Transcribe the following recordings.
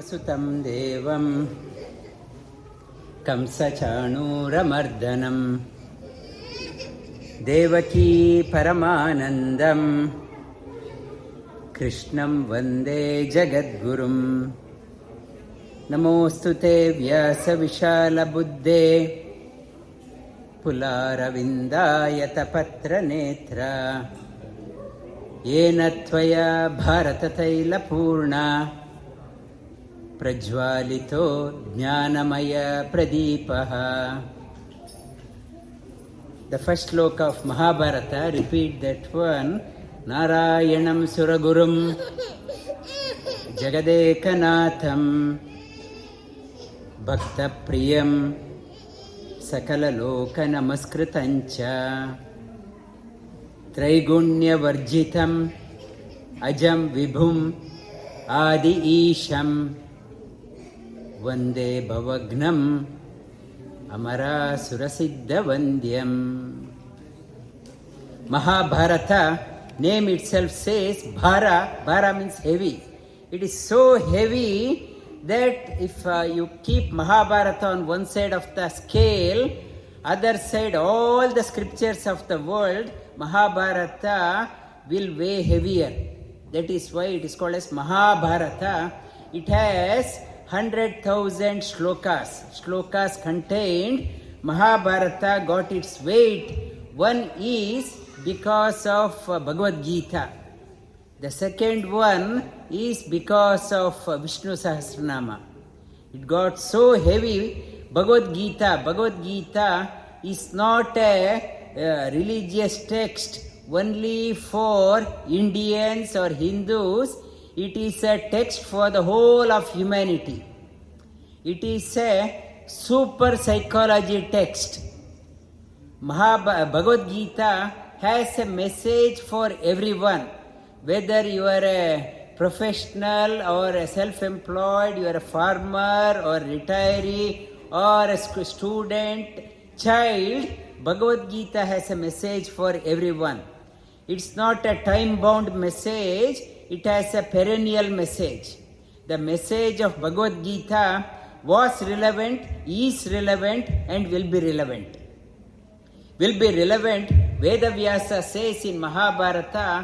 वसुतं देवं कंसचाणूरमर्दनं देवकी परमानन्दं कृष्णं वन्दे जगद्गुरुं। नमोऽस्तु ते व्यासविशालबुद्धे पुलारविन्दायतपत्रनेत्र येन त्वया भारततैलपूर्णा प्रज्वालितो ज्ञानमय प्रदीपः। The first sloka of Mahabharata, repeat that one. Narayanam Suragurum Jagadekanatham Bhakta Priyam Sakala Loka Namaskritancha Traigunya Varjitam Ajam Vibhum Adi Isham Vande Bhavagnam Amara Surasiddha Vandyam. Mahabharata, name itself says Bhara. Bhara means heavy. It is so heavy that if you keep Mahabharata on one side of the scale, other side all the scriptures of the world, Mahabharata will weigh heavier. That is why it is called as Mahabharata. It has 100,000 shlokas. Shlokas contained. Mahabharata got its weight. One is because of Bhagavad Gita. The second one is because of Vishnu Sahasranama. It got so heavy. Bhagavad Gita is not a religious text only for Indians or Hindus. It is a text for the whole of humanity. It is a super psychology text. Bhagavad Gita has a message for everyone. Whether you are a professional or a self-employed, you are a farmer or retiree or a student, child, Bhagavad Gita has a message for everyone. It's not a time-bound message. It has a perennial message. The message of Bhagavad Gita was relevant, is relevant, and will be relevant. Will be relevant. Veda Vyasa says in Mahabharata,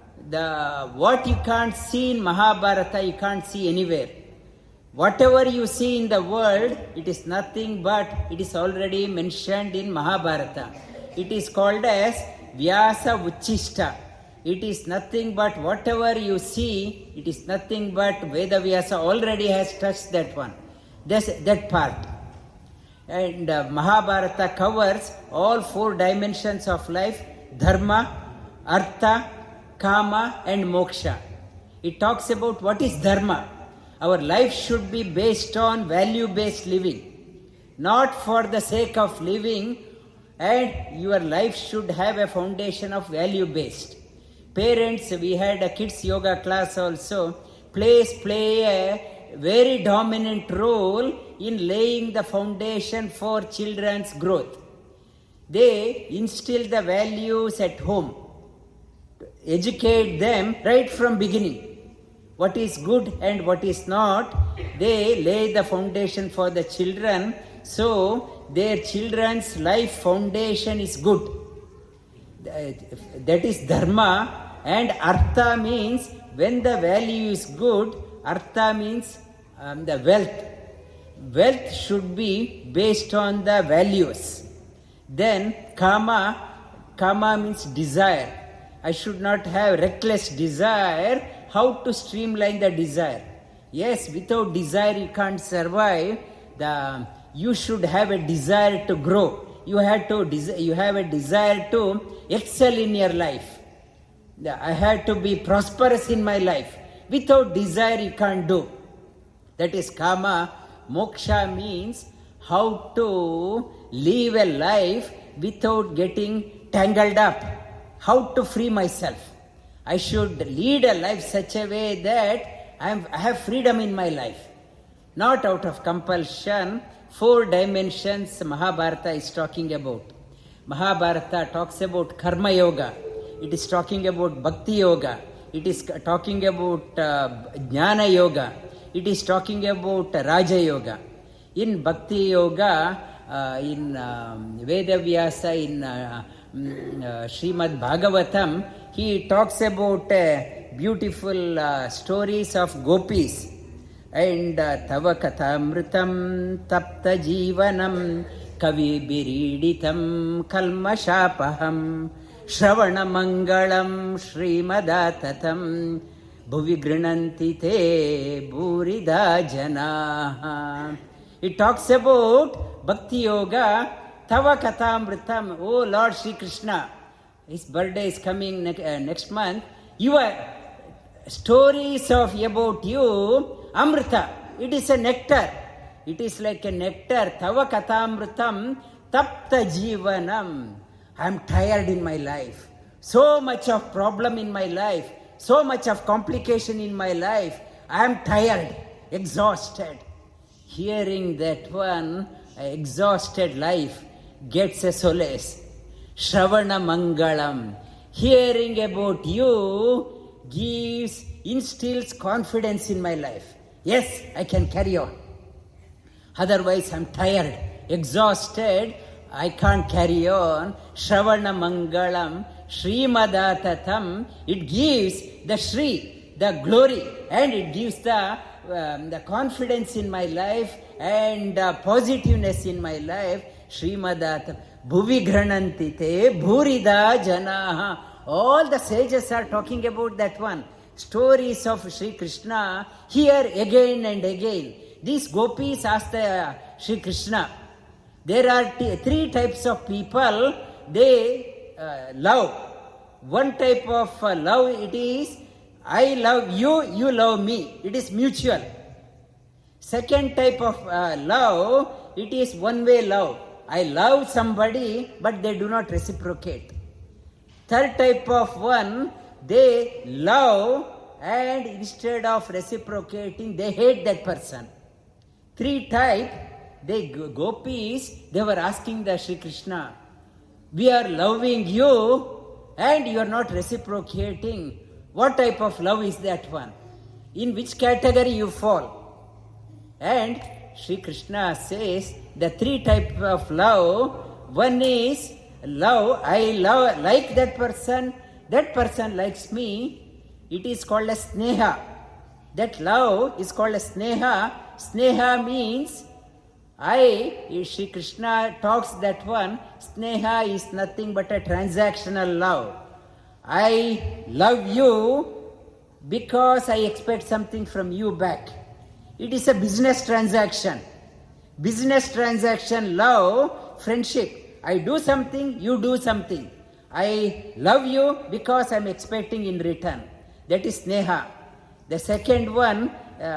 what you can't see in Mahabharata, you can't see anywhere. Whatever you see in the world, it is nothing but it is already mentioned in Mahabharata. It is called as Vyasa Uchishta. It is nothing but whatever you see, it is nothing but Veda Vyasa already has touched that one. That part. And Mahabharata covers all four dimensions of life: Dharma, Artha, Kama and Moksha. It talks about what is Dharma. Our life should be based on value-based living. Not for the sake of living, and your life should have a foundation of value-based. Parents, we had a kids yoga class also, play a very dominant role in laying the foundation for children's growth. They instill the values at home, educate them right from beginning. What is good and what is not, they lay the foundation for the children, so their children's life foundation is good. That is Dharma. And Artha means when the value is good, Artha means the wealth. Wealth should be based on the values. Then Kama means desire. I should not have reckless desire. How to streamline the desire? Yes, without desire you can't survive. You should have a desire to grow. You have a desire to excel in your life. I have to be prosperous in my life. Without desire you can't do. That is Kama. Moksha means how to live a life without getting tangled up. How to free myself. I should lead a life such a way that I have freedom in my life. Not out of compulsion. Four dimensions Mahabharata is talking about. Mahabharata talks about Karma Yoga. It is talking about Bhakti Yoga. It is talking about Jnana Yoga. it is talking about Raja Yoga. In Bhakti Yoga, in Vedavyasa, in Srimad Bhagavatam, he talks about beautiful stories of gopis. And Tava Kathamritam Tapta Jivanam Kavi Biriditam Kalmashapaham Shravana Mangalam Srimadatam Bhuvi Grinanti Te Burida Janaha. It talks about Bhakti Yoga, Tava Kathamritam. Oh Lord Sri Krishna, his birthday is coming next month. Your stories of about you, Amrita, it is a nectar. It is like a nectar. Tava Kathamritam Tapta Jivanam. I am tired in my life. So much of problem in my life. So much of complication in my life. I am tired, exhausted. Hearing that one, exhausted life gets a solace. Shravana Mangalam. Hearing about you instills confidence in my life. Yes, I can carry on. Otherwise, I'm tired, exhausted. I can't carry on. Shravana Mangalam, Srimadatam. It gives the Shri, the glory, and it gives the confidence in my life and positiveness in my life. Srimadatam. Bhuvi Grananti Te Bhurida Janaha. All the sages are talking about that one. Stories of Sri Krishna here again and again. These gopis asked Sri Krishna. There are three types of people they love. One type of love, it is I love you, you love me. It is mutual. Second type of love, it is one-way love. I love somebody, but they do not reciprocate. Third type of one, they love and instead of reciprocating, they hate that person. Three type, they gopis, they were asking the Sri Krishna, we are loving you and you are not reciprocating. What type of love is that one? In which category you fall? And Sri Krishna says the three types of love. One is love, I like that person likes me. It is called a sneha. That love is called a sneha. Sneha means Sri Krishna talks that one. Sneha is nothing but a transactional love. I love you because I expect something from you back. It is a business transaction. Business transaction, love, friendship. I do something, you do something. I love you because I am expecting in return. That is sneha. The second one,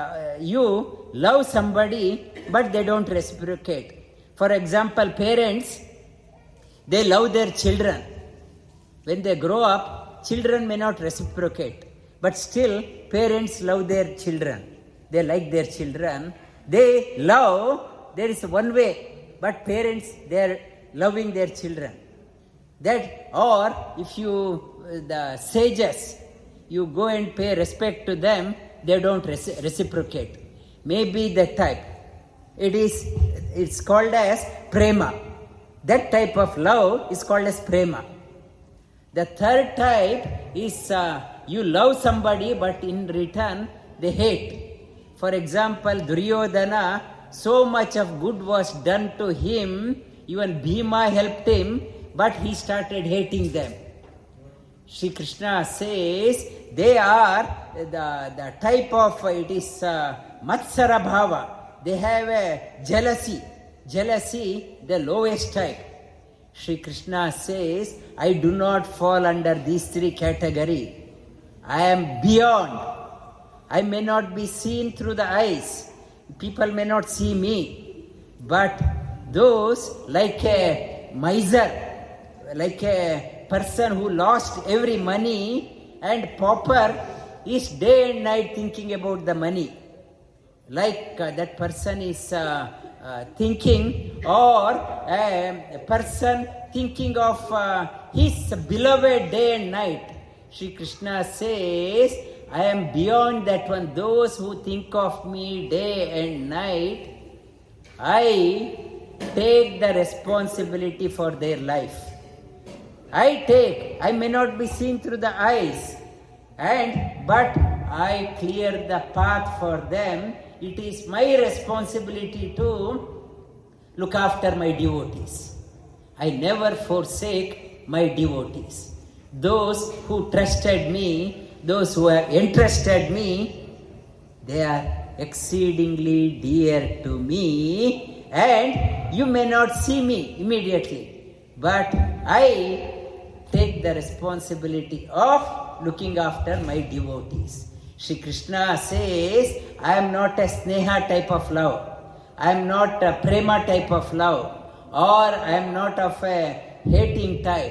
you love somebody but they don't reciprocate. For example, parents, they love their children. When they grow up, children may not reciprocate. But still, parents love their children. They like their children. They love, there is one way, but parents, they are loving their children. That, or if the sages, you go and pay respect to them, they don't reciprocate. Maybe that type. It's called as prema. That type of love is called as prema. The third type is you love somebody but in return they hate. For example, Duryodhana, so much of good was done to him, even Bhima helped him, but he started hating them. Sri Krishna says they are the type of, it is Matsara Bhava. They have a jealousy, the lowest type. Sri Krishna says, I do not fall under these three categories. I am beyond. I may not be seen through the eyes. People may not see me. But those like a miser, like a person who lost every money and pauper is day and night thinking about the money. Like that person is thinking, or a person thinking of his beloved day and night. Sri Krishna says, I am beyond that one. Those who think of me day and night, I take the responsibility for their life. I may not be seen through the eyes, but I clear the path for them. It is my responsibility to look after my devotees. I never forsake my devotees. Those who trusted me, those who have entrusted me, they are exceedingly dear to me, and you may not see me immediately, but I take the responsibility of looking after my devotees. Shri Krishna says, I am not a sneha type of love. I am not a prema type of love, or I am not of a hating type.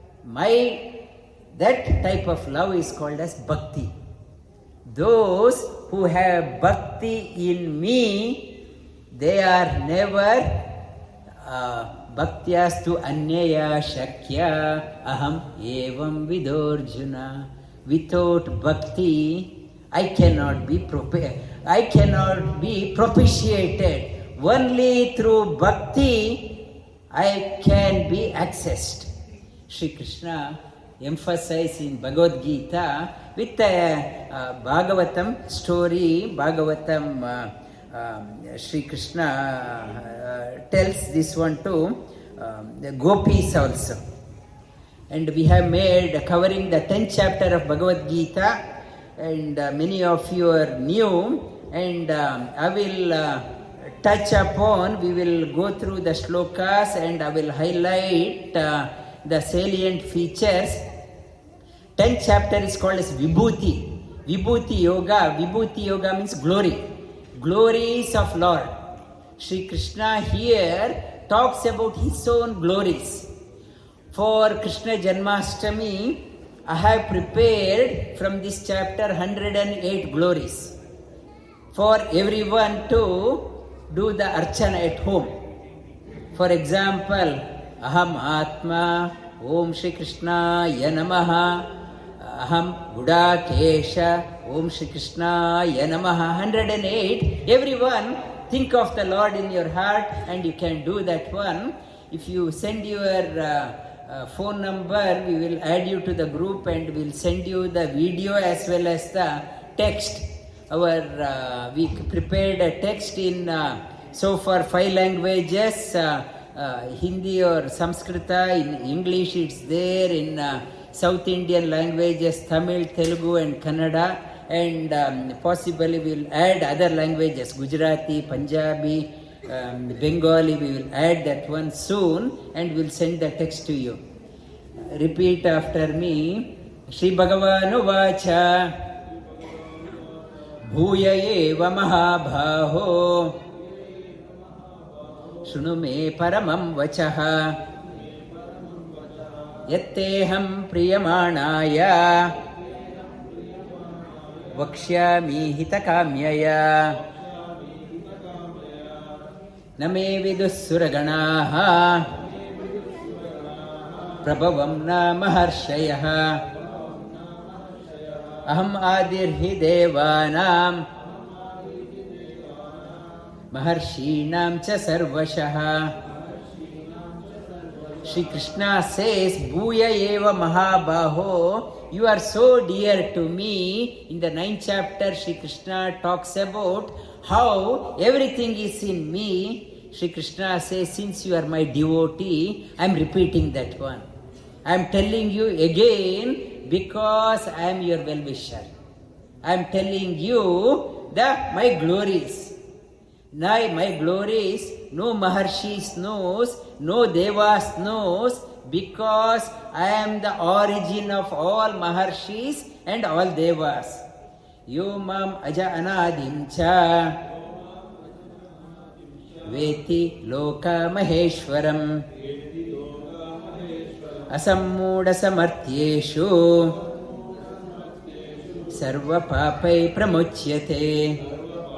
That type of love is called as bhakti. Those who have bhakti in me, they are never bhaktyastu anyaya shakya aham evam vidorjuna. Without bhakti, I cannot be propitiated. Only through bhakti, I can be accessed. Shri Krishna emphasized in Bhagavad Gita with a Bhagavatam story. Shri Krishna tells this one to the gopis also. And we have made covering the 10th chapter of Bhagavad Gita, and many of you are new, and I will touch upon, we will go through the shlokas and I will highlight the salient features. 10th chapter is called as Vibhuti. Vibhuti Yoga. Vibhuti Yoga means glory. Glories of Lord. Shri Krishna here talks about his own glories. For Krishna Janmashtami, I have prepared from this chapter 108 glories for everyone to do the archana at home. For example, Aham Atma, Om Shri Krishna Yanamaha, Aham Gudakesha, Om Shri Krishna Yanamaha, 108. Everyone, think of the Lord in your heart and you can do that one. If you send your phone number, we will add you to the group and we will send you the video as well as the text. We prepared a text in so far 5 languages, Hindi or Sanskrita, in English it's there, in South Indian languages, Tamil, Telugu and Kannada, and possibly we will add other languages, Gujarati, Punjabi, Bengali, we will add that one soon and we will send the text to you. Repeat after me. Shri Bhagavanu Vacha Bhuya eva mahabhaho Shunu me paramam vachaha Yatteham priyamanaya Vakshyami hitakamyaya Name vidussuraganaha Prabhavam na maharshayaha Aham adirhi devanam Maharshinam cha sarvashaha. Shri Krishna says, Bhuya eva mahabaho, you are so dear to me. In the 9th chapter, Shri Krishna talks about how everything is in me. Shri Krishna says, since you are my devotee, I am repeating that one. I am telling you again because I am your well-wisher. I am telling you my glories. Now my glories, no Maharshis knows, no Devas knows, because I am the origin of all Maharshis and all Devas. Yo mam aja anadim cha Veti loka maheshwaram Asammuda samartyeshu Sarva papai pramuchyate.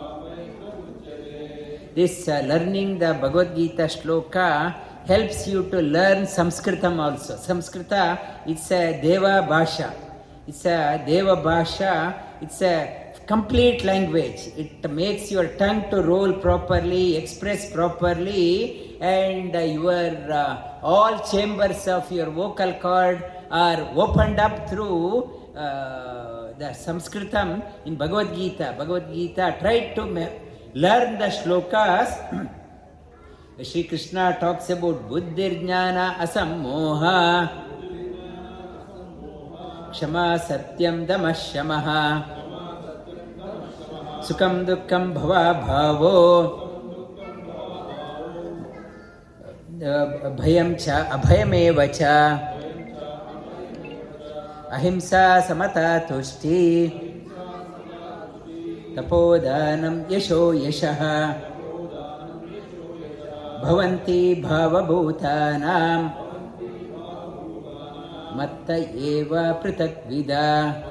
This learning the Bhagavad Gita shloka helps you to learn Sanskritam also. Samskrita, it's a Deva Bhasha. It's a Deva Bhasha. It's a complete language. It makes your tongue to roll properly, express properly, and your all chambers of your vocal cord are opened up through the Sanskritam in Bhagavad Gita. Bhagavad Gita tried to learn the shlokas. Shri Krishna talks about Buddhir Jnana Asammoha Kshama Satyam Damashamaha Sukham Dukkham Bhava Bhavo Bhayam Cha Abhayameva Cha Ahimsa Samata Tushti Tapodanam Yasho Yashaha Bhavanti Bhavabhutanam Matta Eva Pritakvida.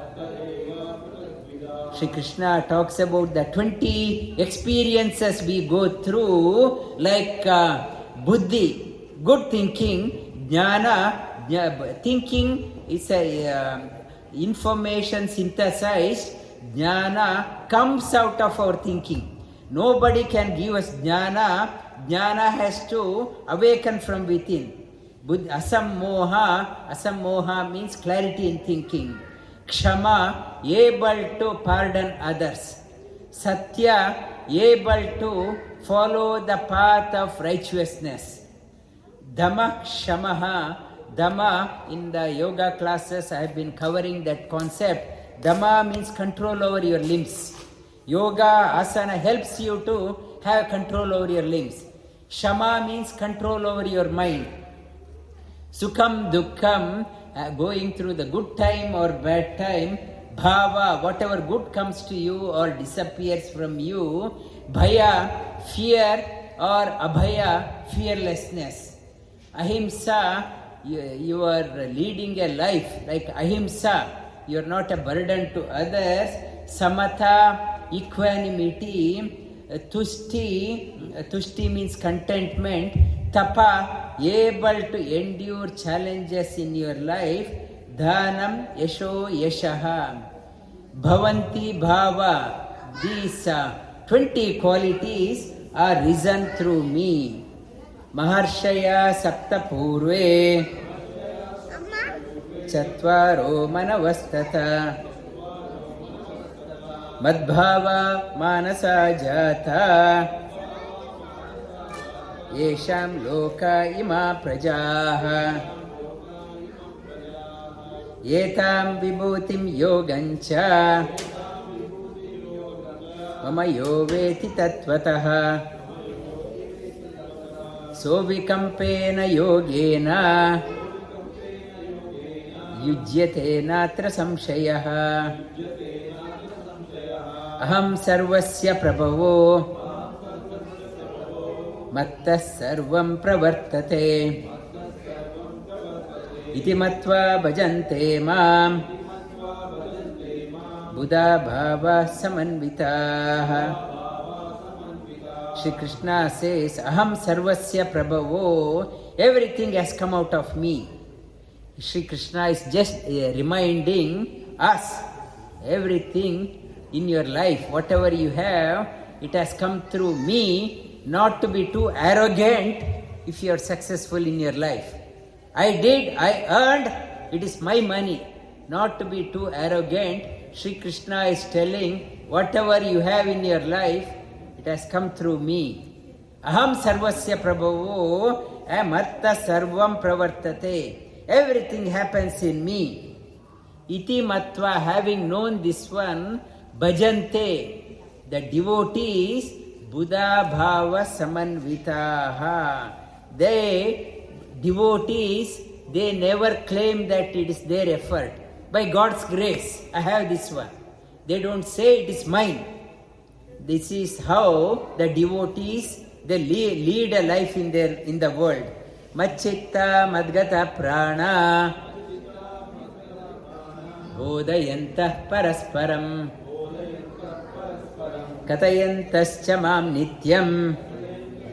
Shri Krishna talks about the 20 experiences we go through, like buddhi, good thinking, jnana, thinking is a information synthesized, jnana comes out of our thinking. Nobody can give us jnana. Jnana has to awaken from within. Asammoha means clarity in thinking. Kshama, able to pardon others. Satya, able to follow the path of righteousness. Dhamma, Kshamaha. Dhamma, in the yoga classes I have been covering that concept. Dhamma means control over your limbs. Yoga, asana helps you to have control over your limbs. Shama means control over your mind. Sukham, Dukkham, going through the good time or bad time. Bhava, whatever good comes to you or disappears from you. Bhaya, fear, or Abhaya, fearlessness. Ahimsa, you are leading a life like Ahimsa. You are not a burden to others. Samatha, equanimity. Tushti means contentment. Tapa, able to endure challenges in your life. Dhanam, Yasho, Yashaha. Bhavanti, Bhava. These 20 qualities are risen through me. Maharshaya Sapta Purve Chatvaro Manavastata Madbhava Manasa Jata Yesham Loka Ima Prajaha Yetam Vibhutim Yogancha Mama Yoveti Tatvataha Sovikampena Yogena Yujyate Natra Samshayaha Aham Sarvasya Prabhavo Matta Sarvam Pravartate Iti Matva Bhajante Mam Buddha Bhava Samanvitaha. Shri Krishna says, Aham Sarvasya Prabhavo, everything has come out of me. Shri Krishna is just reminding us, everything in your life, whatever you have, it has come through me, not to be too arrogant if you are successful in your life. I earned, it is my money. Not to be too arrogant. Shri Krishna is telling, whatever you have in your life, it has come through me. Aham sarvasya prabhavo amatta sarvam pravartate. Everything happens in me. Iti matva, having known this one, bhajante, the devotees, Buddha bhava samanvitaha. Devotees, they never claim that it is their effort. By God's grace, I have this one. They don't say it is mine. This is how the devotees, they lead a life in the world. Machitta madgata prana bodhayantah parasparam katayantascha mam nityam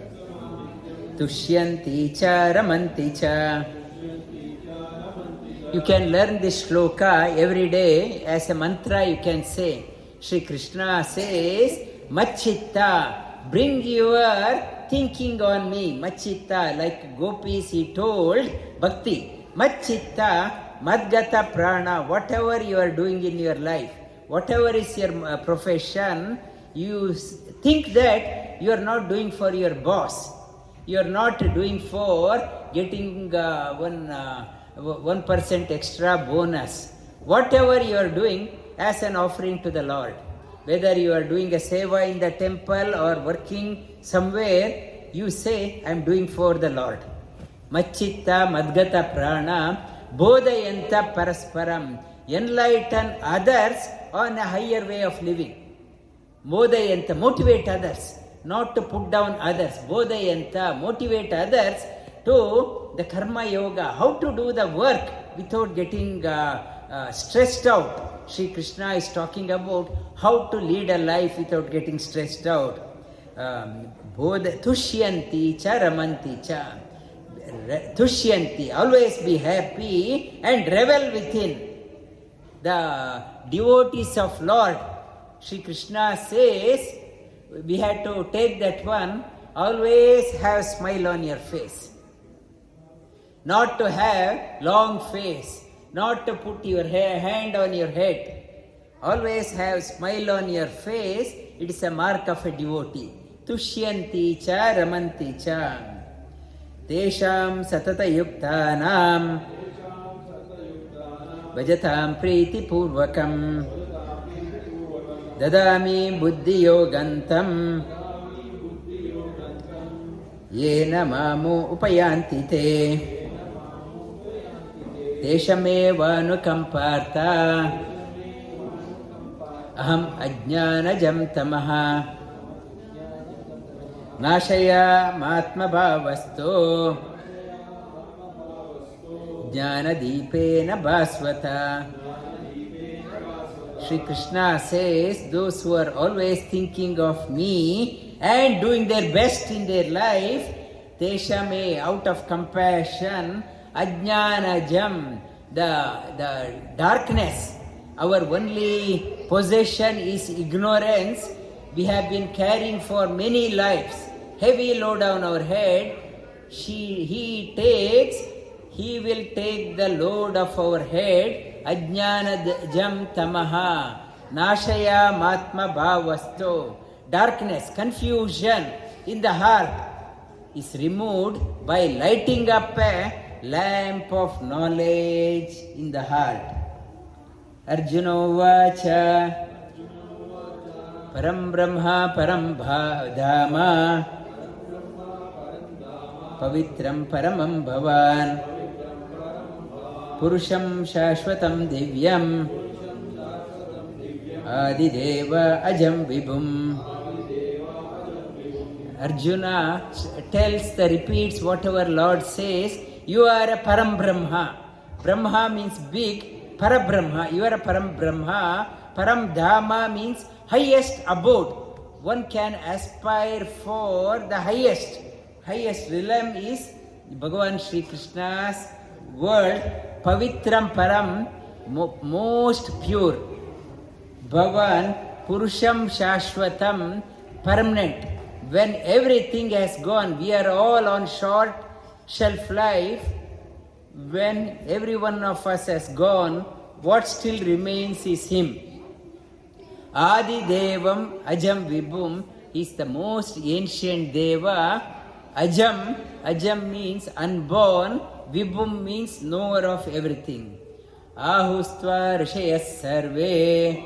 tushyanti cha ramanti cha You can learn this shloka every day as a mantra. You can say, Shri Krishna says, Machitta, bring your thinking on me. Machitta, like gopis he told Bhakti. Machitta, Madgata Prana, whatever you are doing in your life, whatever is your profession, you think that you are not doing for your boss. You are not doing for getting 1% extra bonus. Whatever you are doing as an offering to the Lord. Whether you are doing a seva in the temple or working somewhere, you say, I am doing for the Lord. Machitta Madgata Prana Bodhayanta Parasparam. Enlighten others on a higher way of living. Bodhayanta, motivate others, not to put down others. Bodhayanta, motivate others to the karma yoga, how to do the work without getting stressed out. Sri Krishna is talking about how to lead a life without getting stressed out. Tushyanti cha ramanti cha. Tushyanti, always be happy and revel within. The devotees of Lord, Sri Krishna says, we had to take that one, always have smile on your face. Not to have long face, not to put your hand on your head. Always have smile on your face. It is a mark of a devotee. Tushyanti cha ramanti cha. Tesham satata yuktanam Vajatam priti purvakam Dadami buddhi yogantam Yena mamu upayanti te Teshameva anukamparta Aham ajnanajam tamaha Nashaya matma bhavasto Jnanadipena bhasvata. Sri Krishna says, those who are always thinking of me and doing their best in their life, Teshame, out of compassion, Ajnanajam, the darkness, our only possession is ignorance. We have been carrying for many lives, heavy load on our head. He will take the load of our head. Ajnanajam tamaha, nashaya matma bhavasto. Darkness, confusion in the heart is removed by lighting up a lamp of knowledge in the heart. Arjuna vacha Param Brahma Param Dhama Pavitram Paramam Bhavan Purusham Shashvatam Divyam Adideva Ajam Vibhum. Arjuna repeats whatever Lord says. You are a Param Brahma. Brahma means big. Parabrahma, you are a Param Brahma. Param Dhama means highest abode. One can aspire for the highest. Highest realm is Bhagavan Sri Krishna's word. Pavitram Param, most pure. Bhavan Purusham Shashvatam, permanent. When everything has gone, we are all on short shelf life. When every one of us has gone, what still remains is Him. Adi Devam Ajam Vibhum is the most ancient Deva. Ajam means unborn. Vibhum means knower of everything. Ahustva Rishayas Sarve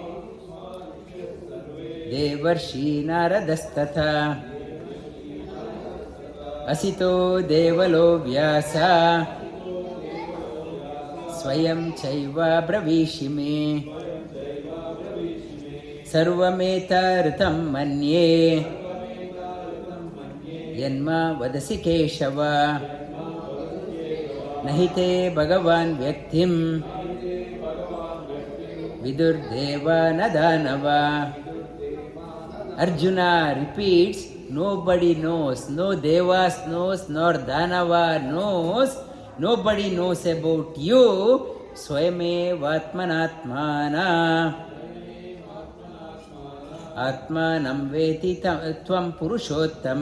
Devarshi Naradastata Asito Devalo Vyasa Swayam Chaiva Bravishime Sarvameta Ritam Manye Yanma Vadasi Keshava Nahite Bhagavan Vyaktim Vidur Deva Nadanava. Arjuna repeats, nobody knows, no Devas knows, nor Danava knows, nobody knows about you स्वयमेवात्मनात्माना आत्मानं वेति त्वं पुरुषोत्तम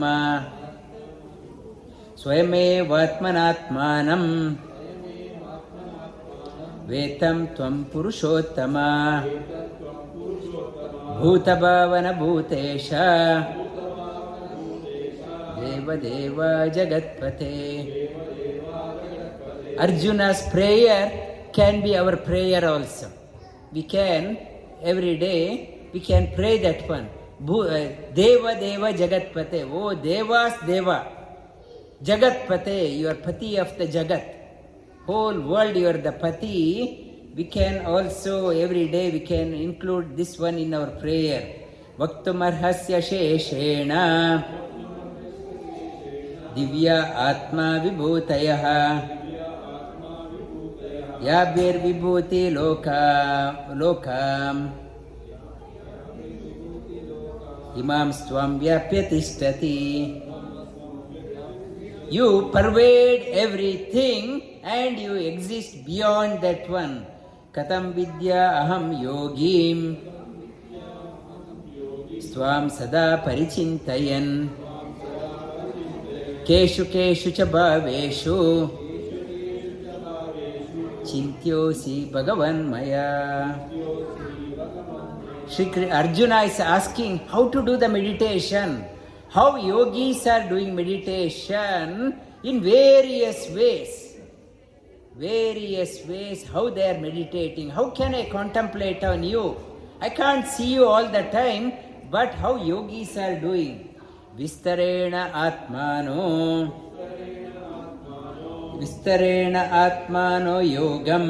स्वयमेवात्मनात्मानं वेत्तं त्वं पुरुषोत्तम भूतभावन भूतेश देवदेव जगत्पते. Arjuna's prayer can be our prayer also. We can every day we can pray that one. Deva Deva Jagatpate. Oh Devas Deva. Jagatpate, you are Pati of the Jagat. Whole world you are the Pati. We can also every day we can include this one in our prayer. Vaktumarhasya sheshena Divya Atma Vibhutayah Yabhir Vibhuti Lokam Imam Swam Vyapyatishtati. You pervade everything and you exist beyond that one. Katam Vidya Aham Yogim Swam Sada Parichintayan Keshu Keshu Cha Bhaveshu Chintyosi Bhagavan Maya. Arjuna is asking how to do the meditation. How yogis are doing meditation in various ways. Various ways, how they are meditating. How can I contemplate on you? I can't see you all the time, but how yogis are doing. Vistarena Atmano Yogam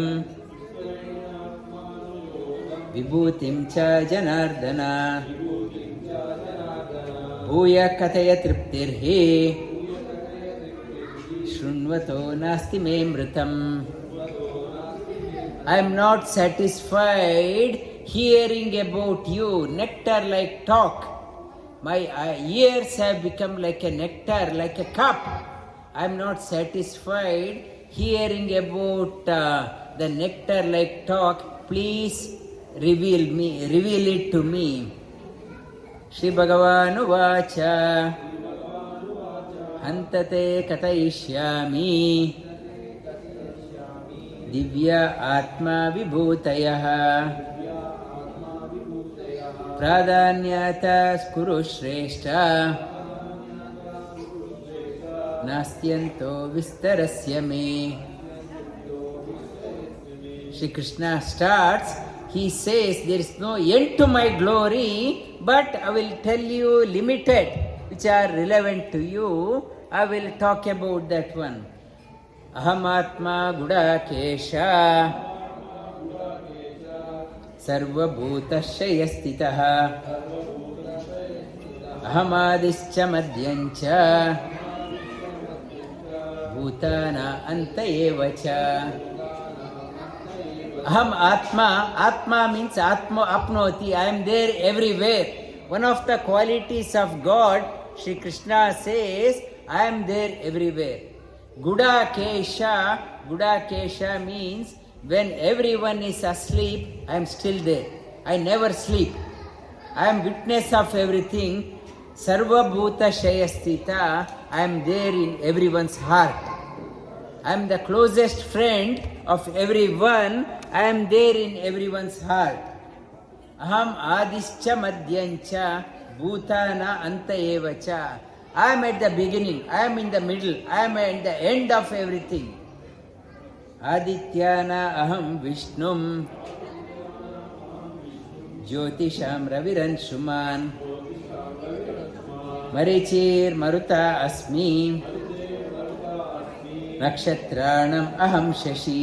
Vibhutim Cha Janardana Bhuya Kataya Triptirhi Shrunvato Nasti Me Mritam. I am not satisfied hearing about you, nectar like talk. My ears have become like a nectar, like a cup. I am not satisfied hearing about the nectar like talk. Please reveal it to me. Shri Bhagavanu Vacha Hantate Katayishyami Divya Atma Vibhutayah Pradanyata Skuru Shreshta Nastyanto Vistarasya Me. Shri Krishna starts, he says there is no end to my glory, but I will tell you limited which are relevant to you. I will talk about that one. Ahamatma Gudakesha Sarvabhutasya Stitaha Ahamadischa Madhyancha Bhutana Antayevacha. Aham Atma. Atma means Atma Apnoti. I am there everywhere. One of the qualities of God, Shri Krishna says, I am there everywhere. Gudakesha. Gudakesha means when everyone is asleep, I am still there. I never sleep. I am witness of everything. Sarva Bhuta Shayastita. I am there in everyone's heart. I am the closest friend of everyone. I am there in everyone's heart. Aham Adischa Madhyancha Bhutana Antayevacha. I am at the beginning. I am in the middle. I am at the end of everything. Adityana Aham Vishnum Jyotisham Raviransuman Marichir Maruta Asmi Nakshatranam Aham Shashi.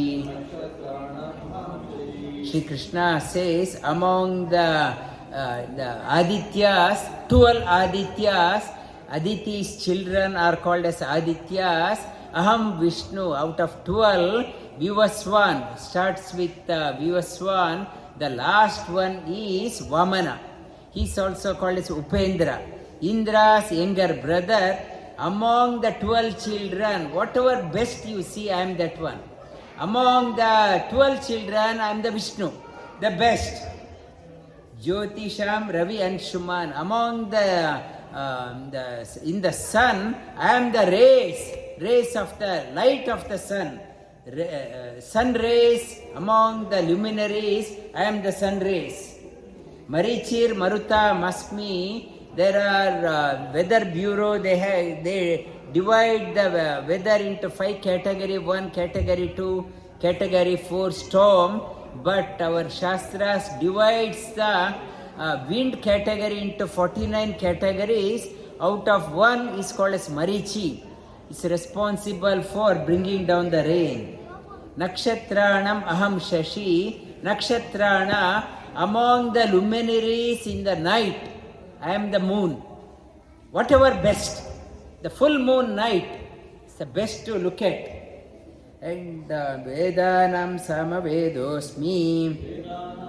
Shri Krishna says among the Adityas, 12 Adityas, Aditi's children are called as Adityas. Aham Vishnu, out of 12, Vivaswan starts with Vivaswan. The last one is Vamana. He is also called as Upendra. Indra's younger brother. Among the 12 children, whatever best you see, I am that one. Among the 12 children, I am the Vishnu, the best. Jyotisham, Ravi and Shuman. Among in the sun, I am the rays of the light of the sun. Sun rays, among the luminaries, I am the sun rays. Marichir, Maruta, Masmi. There are weather bureau, they divide the weather into 5 category, 1, category 2, category 4 storm. But our Shastras divides the wind category into 49 categories. Out of 1 is called as Marichi. It's responsible for bringing down the rain. Nakshatranam aham shashi. Nakshatrana, among the luminaries in the night, I am the moon. Whatever best. The full moon night is the best to look at. And Vedanam Samavedosmi.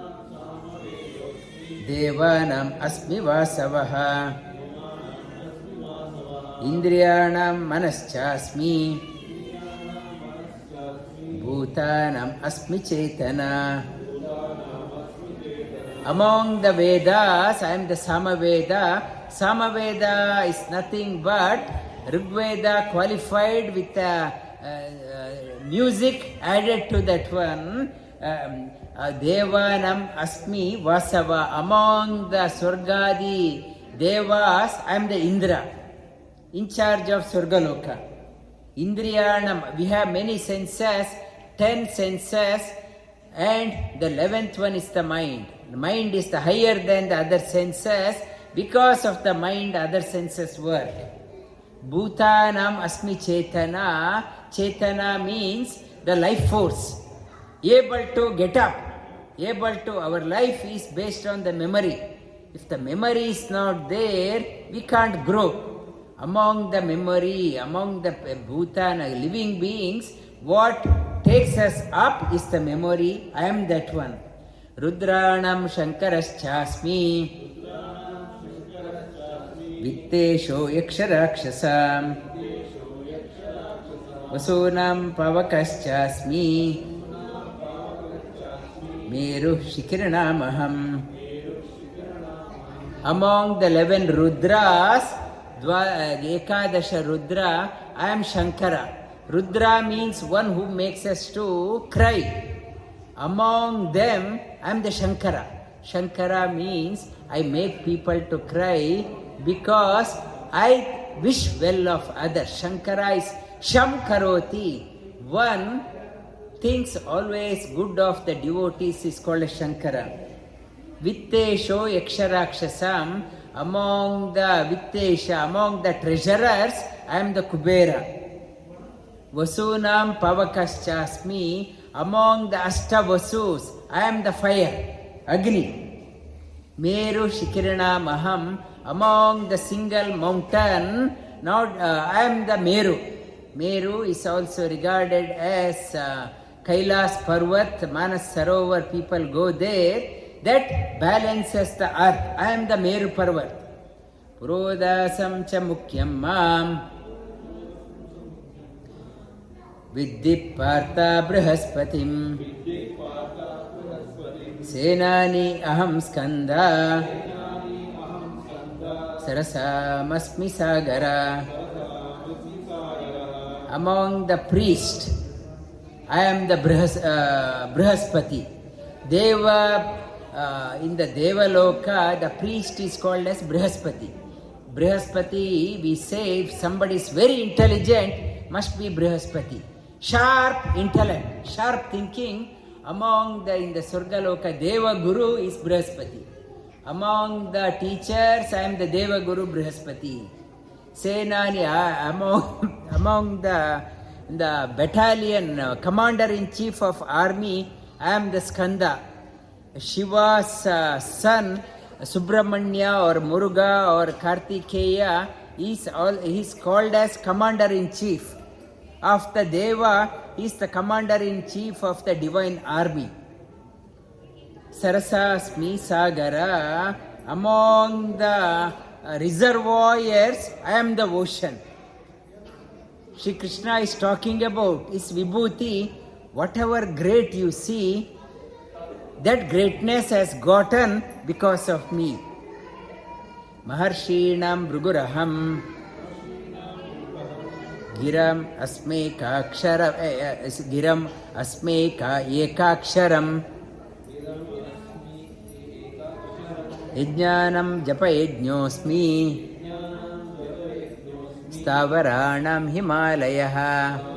Devanam Asmi Vasavaha. Indriyanam Manaschasmi. Bhutanam Asmi Chetana. Among the Vedas, I am the Samaveda. Samaveda is nothing but Rigveda qualified with music added to that one. Devanam Asmi Vasava. Among the Swargadi Devas, I am the Indra, in charge of Swargaloka. Indriyanam, we have many senses, 10 senses, and the 11th one is the mind. The mind is the higher than the other senses. Because of the mind, other senses work. Bhutanam Asmi Chetana. Chetana means the life force. Able to get up. Our life is based on the memory. If the memory is not there, we can't grow. Among the memory, among the Bhutana, living beings, what takes us up is the memory. I am that one. Rudranam Shankaraschasmi. Vittesho Yaksharakshasam. Vasunam Pavakaschasmi. Meru Shikiranamaham. Among the 11 Rudras, Ekadasha Rudra, I am Shankara. Rudra means one who makes us to cry. Among them, I am the Shankara. Shankara means I make people to cry because I wish well of others. Shankara is Sham Karoti. One thinks always good of the devotees is called a Shankara. Vittesho Yaksharakshasam. Among the Vittesha, among the treasurers, I am the Kubera. Vasunam Pavakaschasmi. Among the Ashtavasus, I am the fire, Agni. Meru Shikirana Maham. Among the single mountain, I am the Meru. Meru is also regarded as Kailas Parvat, Manas Sarovar, people go there. That balances the earth. I am the Meru Parvat. Purodasam cha mukyam mam. Viddhi partha brahaspatim. Senani aham skanda. Sarasamasmi sagara. Among the priests, I am the Brahaspati. Deva, in the Devaloka, the priest is called as Brahaspati. Brahaspati, we say if somebody is very intelligent, must be Brahaspati. Sharp intellect, sharp thinking. Among in the Surgaloka, Deva Guru is Brahaspati. Among the teachers, I am the Deva Guru Brahaspati. Senani, among the battalion, commander-in-chief of army, I am the Skanda. Shiva's son, Subramanya or Muruga or Kartikeya, is called as commander-in-chief. Of the Deva, he is the commander-in-chief of the divine army. Sarasasmi Sagara. Among the reservoirs, I am the ocean. Shri Krishna is talking about his Vibhuti. whatever great you see, that greatness has gotten because of me. Maharshinam Bhruguraham Giram Asmeka Giram Asmeka Ekaksharam Yajnanam Japa Yajnosmi Stavaranam Himalayaha.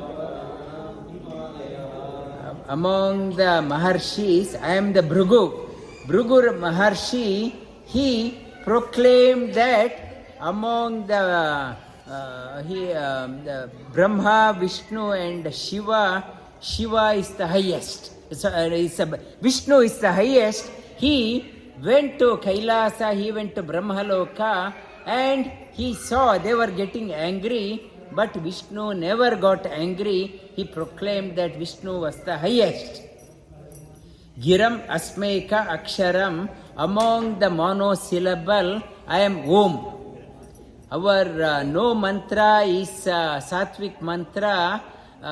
Among the Maharshis, I am the Bhrigu. Bhrigu Maharshi, he proclaimed that among the Brahma, Vishnu and Shiva, Shiva is the highest. Vishnu is the highest. He went to Kailasa, he went to Brahmaloka, and he saw they were getting angry, but Vishnu never got angry. He proclaimed that Vishnu was the highest. Giram Asmeka Aksharam, among the monosyllable, I am Om. Our no mantra is Sattvic mantra,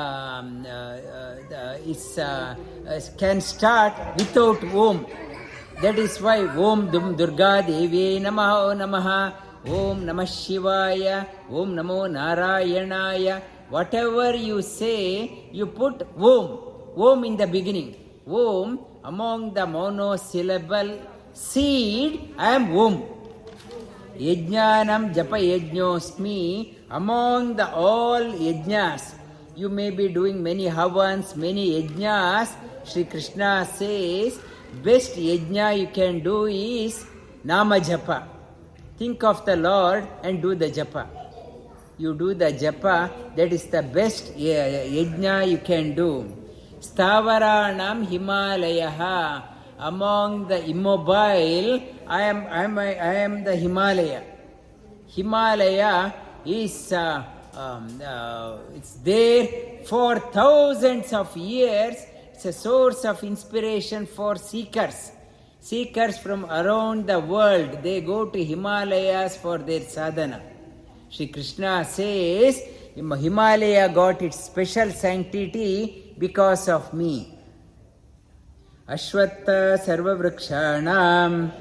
can start without Om. That is why Om Dum Durga Devi Namaha Namaha, Om Namah Shivaya, Om Namo Narayanaya. Whatever you say, you put Om. Om in the beginning. Om, among the monosyllable seed, I am Om. Yajnanam Japa Yajnosmi, among the all yajnas. You may be doing many havans, many yajnas. Sri Krishna says, best yajna you can do is Nama Japa. Think of the Lord and do the japa. You do the japa, that is the best yajna you can do. Stavaranam Himalayaha, among the immobile, I am the Himalaya. Himalaya is it's there for thousands of years. It's a source of inspiration for seekers. Seekers from around the world, they go to Himalayas for their sadhana. Shri Krishna says, Himalaya got its special sanctity because of me. Ashwatta Sarva Vrikshanam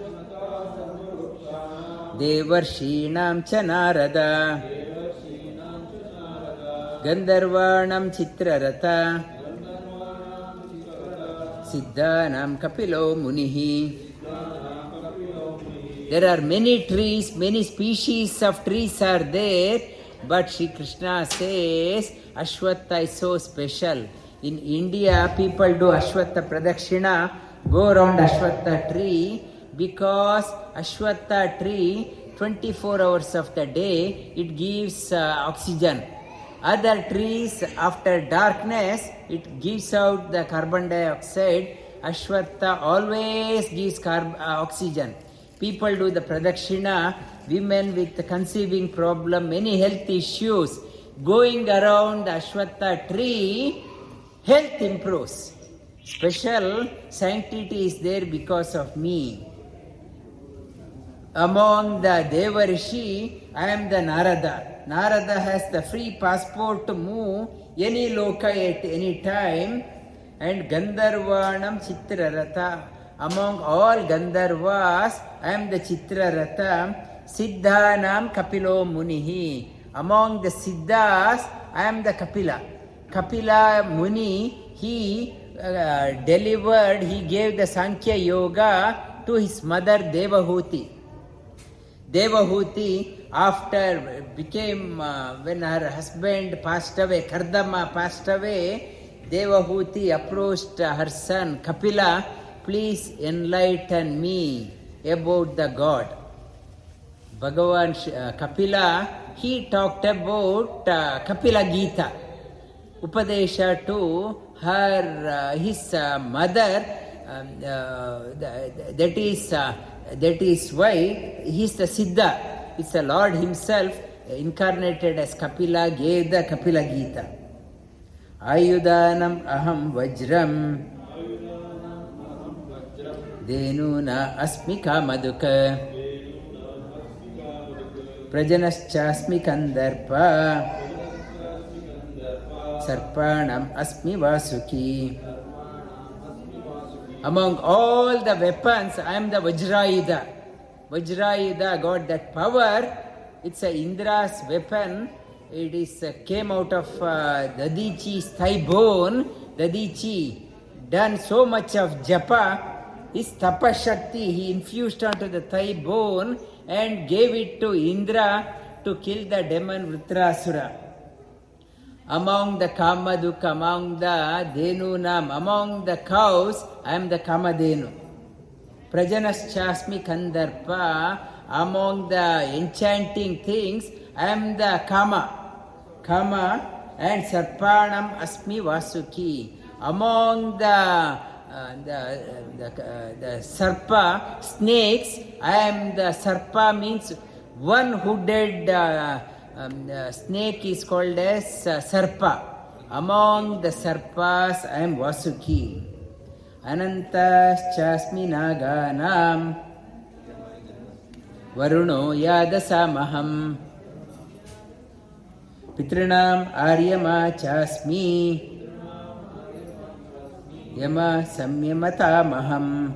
Devarshinam cha Narada Gandharvanam Chitrarata Siddhanam Kapilo Munihi. There are many trees, many species of trees are there, but Shri Krishna says Ashwatta is so special. In India, people do Ashwatta Pradakshina, go around Ashwatta tree, because Ashwatta tree, 24 hours of the day, it gives oxygen. Other trees, after darkness, it gives out the carbon dioxide. Ashwatta always gives oxygen. People do the Pradakshina, women with the conceiving problem, many health issues, going around the Ashwatta tree, health improves. Special sanctity is there because of me. Among the Devarishi, I am the Narada. Narada has the free passport to move any loka at any time. And Gandharvanam Chitrarata. Among all Gandharvas, I am the Chitrarata. Siddhanam Kapilo Munihi. Among the Siddhas, I am the Kapila. Kapila Muni, he delivered, he gave the Sankhya Yoga to his mother Devahuti. Devahuti, after became, when her husband passed away, Kardama passed away, Devahuti approached her son Kapila, please enlighten me about the God. Bhagavan Kapila, he talked about Kapila Gita, Upadesha to her, his mother, that is why he is the Siddha. It's the Lord himself incarnated as Kapila, gave the Kapila Gita. Ayudanam aham vajram Denuna asmika maduka Prajanaschasmi kandarpa Sarpanam Asmi Vasuki. Among all the weapons, I am the Vajrayudha. Vajrayudha got that power. It's a Indra's weapon. It is came out of Dadichi's thigh bone. Dadichi done so much of japa. His tapashakti he infused onto the thigh bone and gave it to Indra to kill the demon Vritrasura. Among the Kamaduk, among the Dhenunam, among the cows, I am the Kamadhenu. Prajanaschasmi Kandarpa, among the enchanting things, I am the Kama, and Sarpanam Asmi Vasuki. Among the Sarpa, snakes, I am the Sarpa means one-hooded snake is called as Sarpa. Among the Sarpas, I am Vasuki. Anantas Chasmi Naganam Varuno Yadasamaham Pitranam Aryama Chasmi Yama Samyamata Maham.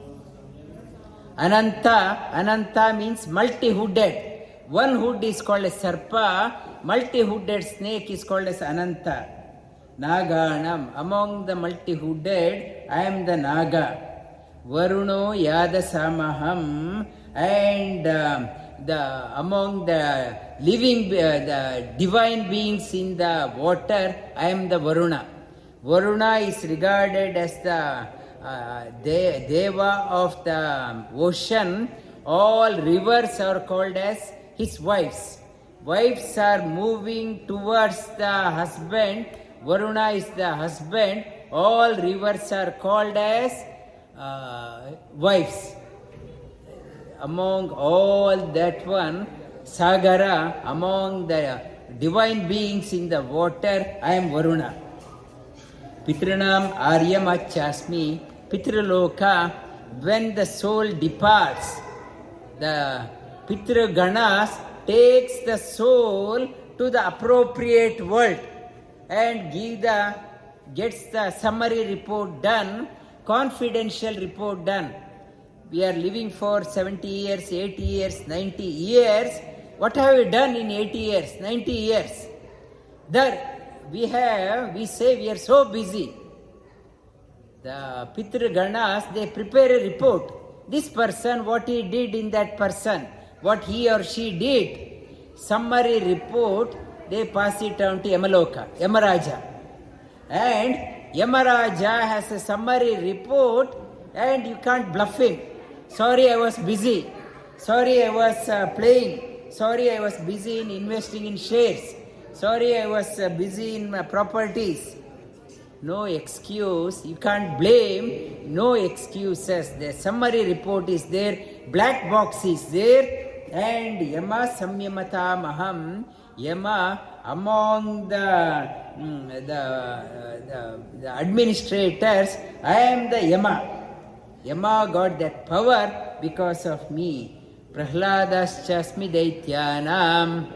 Ananta means multi-hooded. One hood is called as Sarpa, multi-hooded snake is called as Ananta. Naganam, among the multi-hooded, I am the Naga. Varuno Yadasamaham, and among the living, the divine beings in the water, I am the Varuna. Varuna is regarded as the Deva of the ocean. All rivers are called as his wives. Wives are moving towards the husband. Varuna is the husband. All rivers are called as wives. Among all that one, Sagara, among the divine beings in the water, I am Varuna. Pitranam Aryamachasmi, Pitraloka, when the soul departs, the Pitra Ganas takes the soul to the appropriate world and gets the summary report done, confidential report done. We are living for 70 years, 80 years, 90 years. What have we done in 80 years, 90 years? There we say we are so busy. The Pitra Ganas, they prepare a report. This person, what he did in that person, what he or she did, summary report, they pass it on to Yamaraja. And Yamaraja has a summary report and you can't bluff him. Sorry, I was busy. Sorry, I was playing. Sorry, I was busy in investing in shares. Sorry, I was busy in properties. No excuse. You can't blame. No excuses. The summary report is there. Black box is there. And Yama Samyamata Maham. Yama, among the administrators, I am the Yama. Yama got that power because of me. Prahladaschasmi Daityanam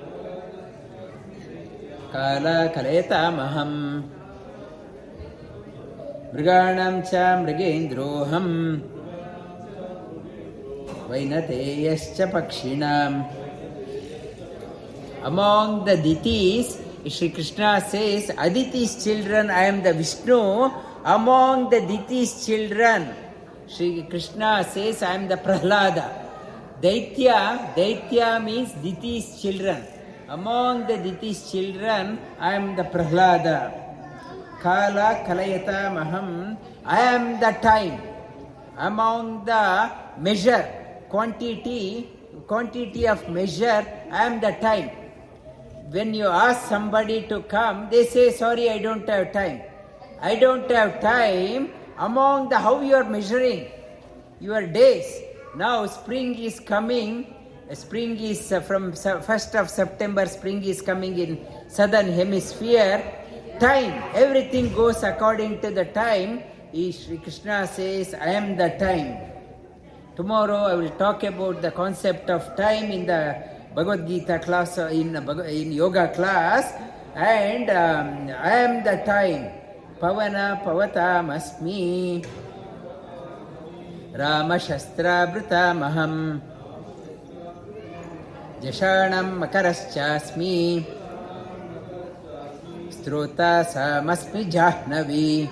Kala Kalayata Maham Mriganam Cha Mrigendroham Vainateyascha Pakshinam. Among the Ditis, Shri Krishna says, Aditi's children, I am the Vishnu. Among the Diti's children, Shri Krishna says, I am the Prahlada. Daitya means Diti's children. Among the Diti's children, I am the Prahlada. Kala Kalayata Maham, I am the time. Among the measure, quantity of measure, I am the time. When you ask somebody to come, they say, sorry, I don't have time. I don't have time. Among the how you are measuring your days. Now spring is coming. Spring is from 1st of September, spring is coming in southern hemisphere. Time, everything goes according to the time. Shri Krishna says, I am the time. Tomorrow I will talk about the concept of time in the Bhagavad Gita class, in yoga class. and I am the time. Pavana Pavatam Asmi. Rama Shastra Maham. Jashanam Makaraschasmi. Strota Samasmi Jahnavi.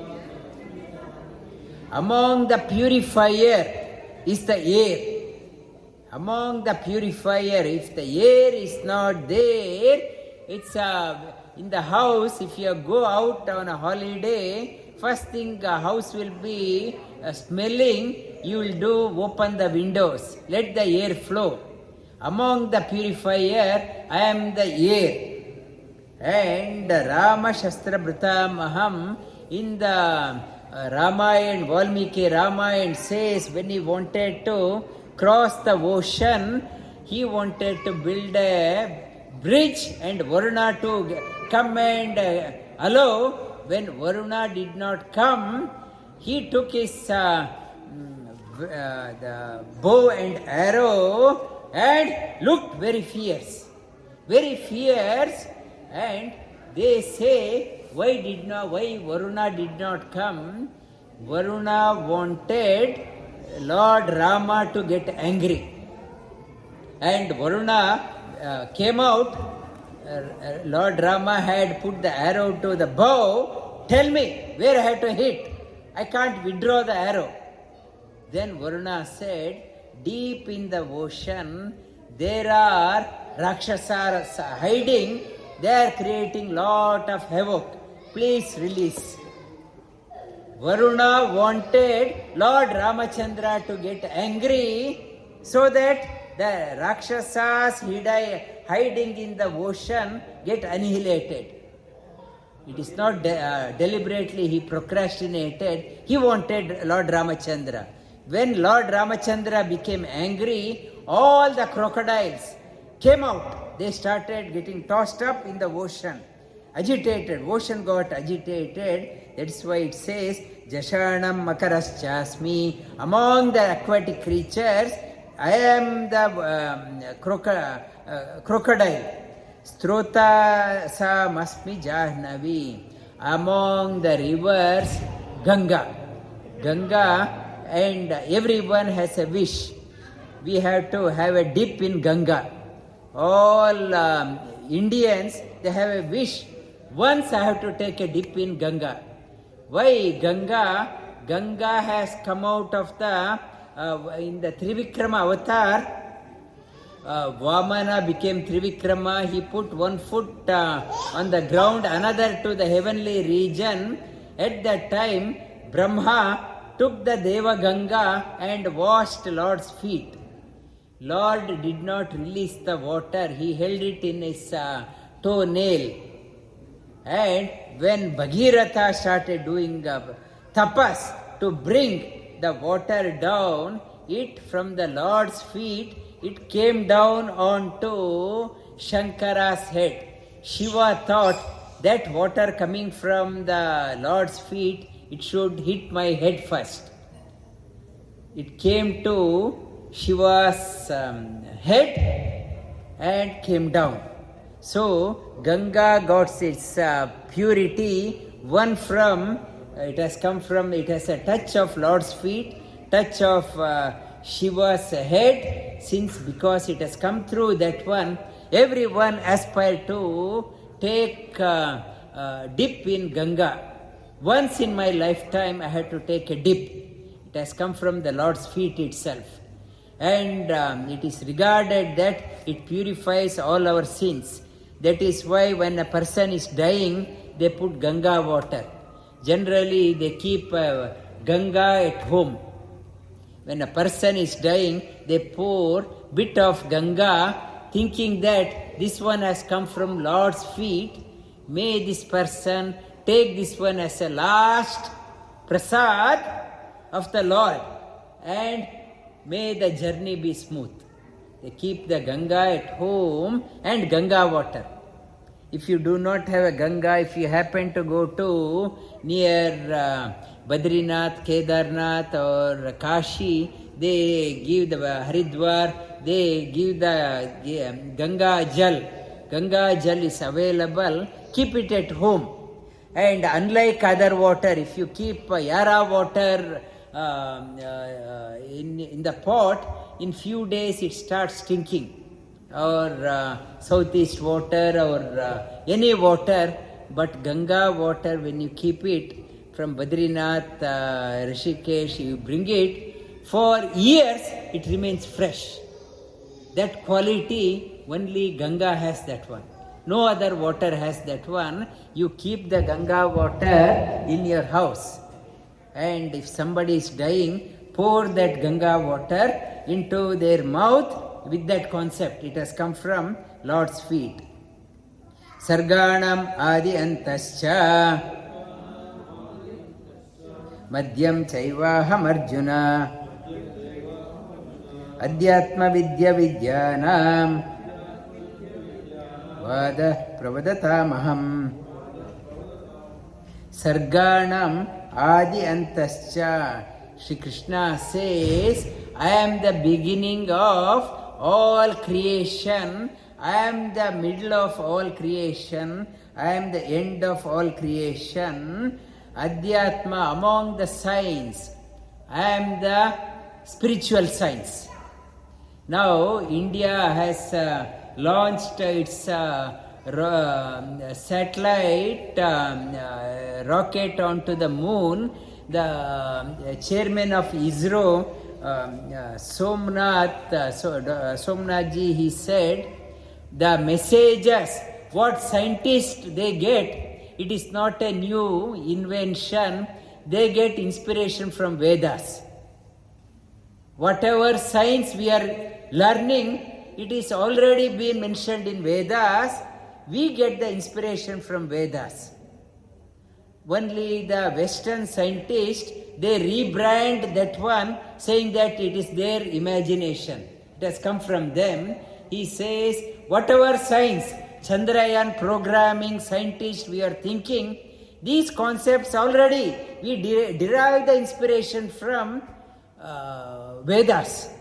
Among the purifier is the air. Among the purifier, if the air is not there, it's in the house. If you go out on a holiday, first thing the house will be smelling. You will do open the windows, let the air flow. Among the purifier, I am the air. And Rama Shastra Maham in the Ramayana, Valmiki Ramayana says when he wanted to cross the ocean, he wanted to build a bridge and Varuna to come and allow. When Varuna did not come, he took his the bow and arrow and looked very fierce. And they say, why Varuna did not come? Varuna wanted Lord Rama to get angry. And Varuna came out. Lord Rama had put the arrow to the bow. Tell me where I have to hit. I can't withdraw the arrow. Then Varuna said, deep in the ocean, there are Rakshasas hiding. They are creating lot of havoc. Please release. Varuna wanted Lord Ramachandra to get angry so that the Rakshasas hiding in the ocean get annihilated. It is not deliberately he procrastinated. He wanted Lord Ramachandra. When Lord Ramachandra became angry, all the crocodiles came out. They started getting tossed up in the ocean. Agitated. Ocean got agitated. That's why it says, Jashanam Makaraschasmi. Among the aquatic creatures, I am the crocodile. Strota sa masmi jahnavi. Among the rivers, Ganga. And everyone has a wish. We have to have a dip in Ganga. All Indians, they have a wish. Once I have to take a dip in Ganga. Why Ganga? Ganga has come out of the in the Trivikrama avatar. Vamana became Trivikrama. He put one foot on the ground, another to the heavenly region. At that time, Brahma took the Deva Ganga and washed Lord's feet. Lord did not release the water. He held it in his toenail. And when Bhagirath started doing tapas to bring the water down, it from the Lord's feet, it came down onto Shankara's head. Shiva thought that water coming from the Lord's feet, it should hit my head first. It came to Shiva's head and came down. So Ganga got its purity. One from it has a touch of Lord's feet, touch of Shiva's head. Because it has come through that one, everyone aspire to take dip in Ganga. Once in my lifetime, I had to take a dip. It has come from the Lord's feet itself. And it is regarded that it purifies all our sins. That is why when a person is dying, they put Ganga water. Generally, they keep Ganga at home. When a person is dying, they pour bit of Ganga, thinking that this one has come from Lord's feet. May this person take this one as a last prasad of the Lord, and may the journey be smooth. They keep the Ganga at home and Ganga water. If you do not have a Ganga, if you happen to go to near Badrinath, Kedarnath or Kashi, they give the Haridwar, they give the Ganga Jal Ganga Jal is available, keep it at home. And unlike other water, if you keep Yara water in the pot, in few days it starts stinking. Or southeast water or any water, but Ganga water, when you keep it from Badrinath, Rishikesh, you bring it, for years it remains fresh. That quality, only Ganga has that one. No other water has that one. You keep the Ganga water in your house. And if somebody is dying, pour that Ganga water into their mouth with that concept. It has come from Lord's feet. Sarganam adi antascha madhyam chaivaham arjuna adhyatma vidya vidyanam vada pravadatamaham. Sarganam adi antascha. Shri Krishna says, I am the beginning of all creation, I am the middle of all creation, I am the end of all creation. Adhyatma, among the signs, I am the spiritual science. Now India has launched its satellite rocket onto the moon. The chairman of ISRO, Somnath ji, he said, the messages, what scientists they get, it is not a new invention, they get inspiration from Vedas. Whatever science we are learning, it is already been mentioned in Vedas, we get the inspiration from Vedas. Only the Western scientists, they rebrand that one, saying that it is their imagination. It has come from them. He says, whatever science, Chandrayaan programming scientists we are thinking, these concepts already, we derive the inspiration from Vedas.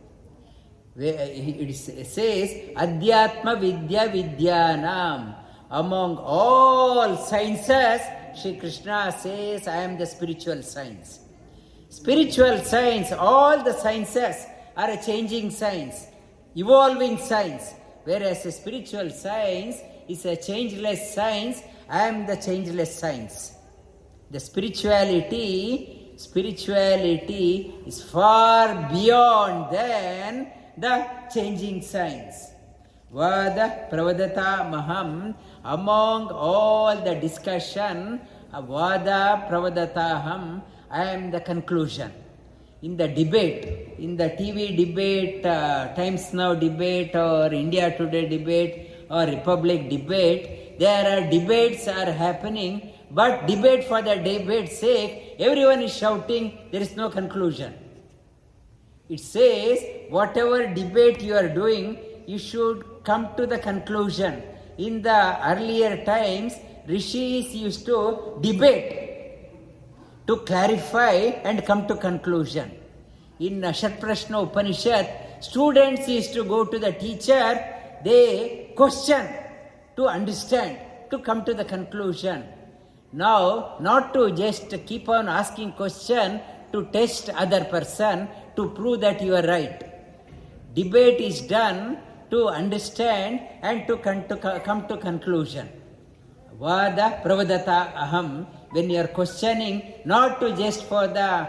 It says, Adhyatma Vidya Vidyanam. Among all sciences, Shri Krishna says, I am the spiritual science. Spiritual science, all the sciences are a changing science, evolving science. Whereas a spiritual science is a changeless science, I am the changeless science. The spirituality is far beyond than the changing science. Vada pravadata maham. Among all the discussion, vada pravadathaham, I am the conclusion. In the debate, in the TV debate, Times Now debate or India Today debate or Republic debate, there are debates are happening, but debate for the debate's sake, everyone is shouting, there is no conclusion. It says, whatever debate you are doing, you should come to the conclusion. In the earlier times, rishis used to debate to clarify and come to conclusion. In Shat Prashna Upanishad, students used to go to the teacher, they question to understand, to come to the conclusion. Now, not to just keep on asking question to test other person, to prove that you are right. Debate is done to understand and to come to conclusion. Vada pravadata aham. When you are questioning, not to just for the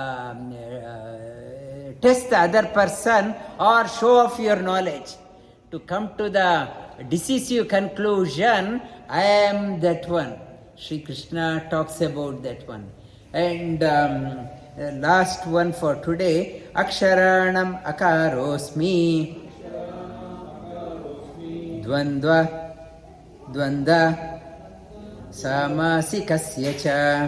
test the other person or show off your knowledge. To come to the decisive conclusion, I am that one. Sri Krishna talks about that one. And last one for today, Aksharanam akarosmi. Dvanda Samasikasya cha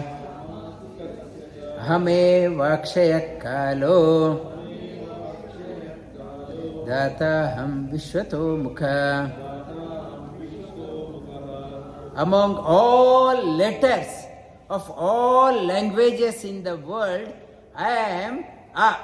Ahame Vakshaya Kalo Dataham Vishwato Mukha. Among all letters of all languages in the world, I am A.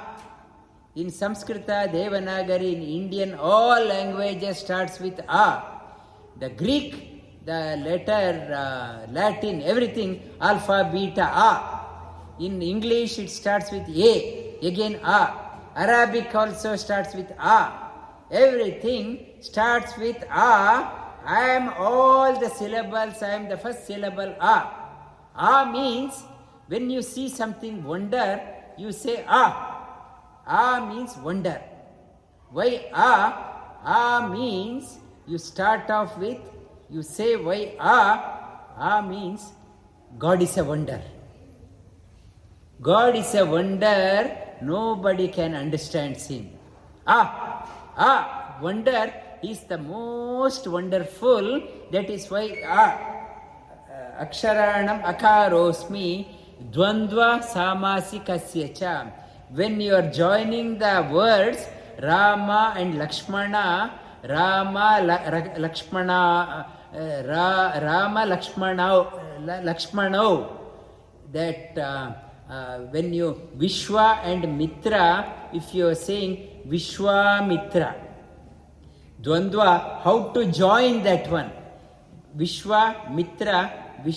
In Sanskrita, Devanagari, in Indian, all languages starts with A. The Greek, the letter, Latin, everything, alpha, beta, A. In English, it starts with A, again A. Arabic also starts with A. Everything starts with A. I am all the syllables, I am the first syllable A. A means when you see something wonder, you say A. A means wonder. Why A? A means you start off with, you say why A? A means God is a wonder. God is a wonder, nobody can understand Him. Wonder is the most wonderful, that is why Aksharanam Akarosmi Dvandva Samasikasya cha. When you are joining the words Rama and Lakshmana, Rama Lakshmana, that when you Vishwa and Mitra, if you are saying Vishwamitra, Dvandva, how to join that one? Vishwamitra,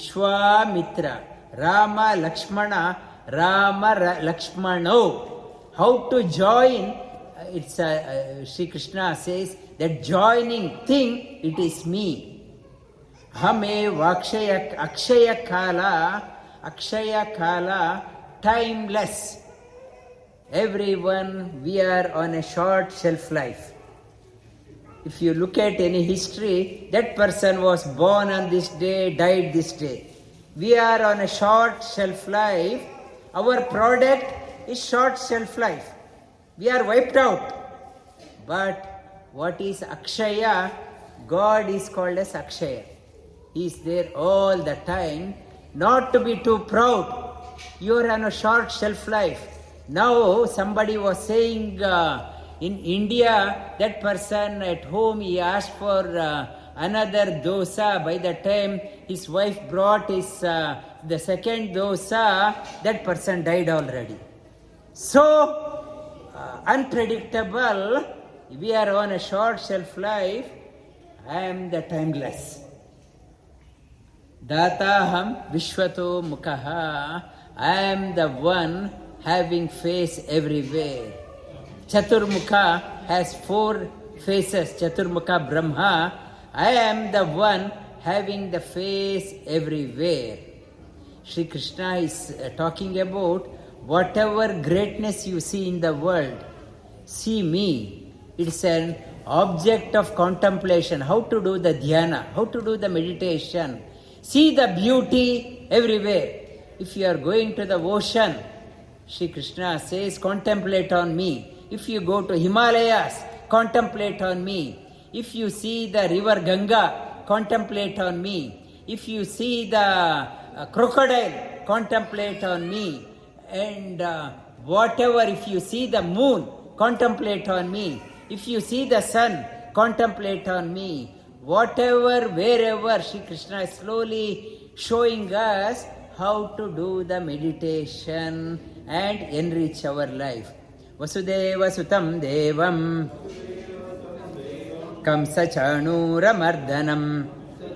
Rama Lakshmana, Rama Lakshmano. How to join? It's Sri Krishna says that joining thing, it is me. Hame Akshaya Kala, timeless. Everyone, we are on a short shelf life. If you look at any history, that person was born on this day, died this day. We are on a short shelf life. Our product is short shelf life. We are wiped out. But what is Akshaya? God is called as Akshaya. He is there all the time. Not to be too proud. You are on a short shelf life. Now somebody was saying in India, that person at home, he asked for another dosa. By the time his wife brought the second dosa, that person died already. So unpredictable. We are on a short shelf life. I am the timeless. Dataham Vishwato Mukhaha. I am the one having face everywhere. Chaturmukha has 4 faces. Chaturmukha Brahma. I am the one having the face everywhere. Sri Krishna is talking about whatever greatness you see in the world, see me. It's an object of contemplation. How to do the dhyana, how to do the meditation. See the beauty everywhere. If you are going to the ocean, Sri Krishna says, contemplate on me. If you go to Himalayas, contemplate on me. If you see the river Ganga, contemplate on me. If you see the crocodile, contemplate on me. And whatever, if you see the moon, contemplate on me. If you see the sun, contemplate on me. Whatever, wherever, Sri Krishna is slowly showing us how to do the meditation and enrich our life. Vasudeva Sutam Devam Kamsa Chanura Mardanam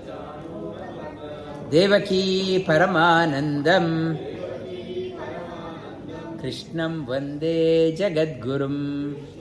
Devaki Paramanandam Krishnam Vande Jagadgurum.